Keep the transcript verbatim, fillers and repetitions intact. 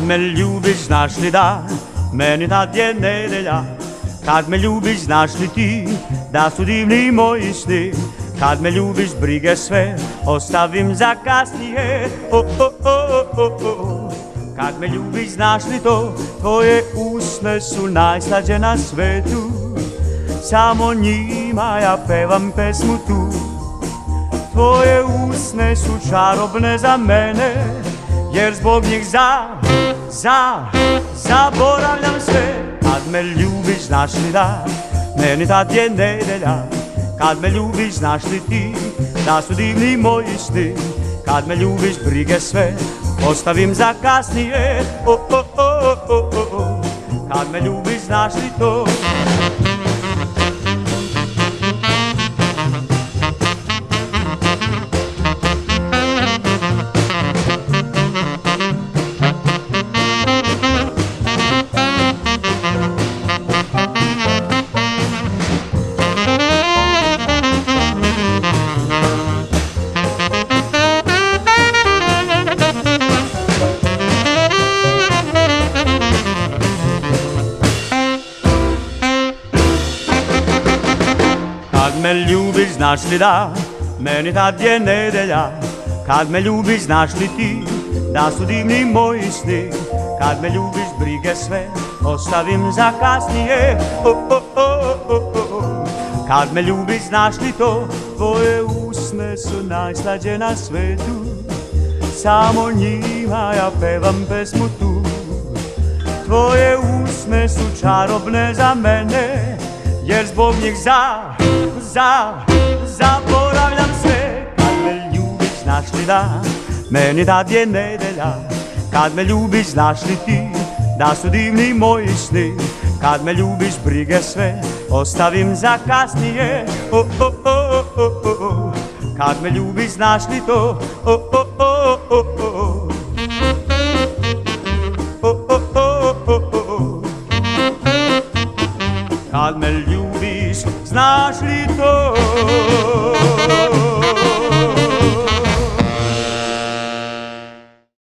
me ljubiš, znaš li da meni tad je nedelja. Kad me ljubiš, znaš li ti da su divni moji sni. Kad me ljubiš, brige sve ostavim za kasnije. Oh, oh, oh, oh, oh. Kad me ljubiš, znaš li to, tvoje usne su najslađe na svetu. Samo njima ja pevam pesmu tu. Tvoje usne su čarobne za mene, jer zbog njih za, za, zaboravljam sve. Kad me ljubiš, znaš li da meni tad je nedelja. Kad me ljubiš, znaš li ti da su divni moji sni. Kad me ljubiš, brige sve ostavim za kasnije. Oh, oh, oh, oh, oh, oh. Kad me ljubiš, znaš li to. Kad me ljubiš, znaš li da meni tad je nedelja. Kad me ljubiš, znaš li ti da su divni moji sni. Kad me ljubiš, brige sve ostavim za kasnije. Oh, oh, oh, oh, oh. Kad me ljubiš, znaš li to, tvoje usne su najslađe na svetu. Samo njima ja pevam pesmu tu. Tvoje usne su čarobne za mene, jer zbog njih za, za, zaboravljam sve. Kad me ljubiš, znaš li da meni tad je nedelja. Kad me ljubiš, znaš li ti da su divni moji sni. Kad me ljubiš, brige sve ostavim za kasnije. Oh, oh, oh, oh, oh, oh. Kad me ljubiš, znaš li to. Oh, oh, oh, oh, oh. Oh, oh, oh, oh, oh. Kad me ljubiš, znaš li to?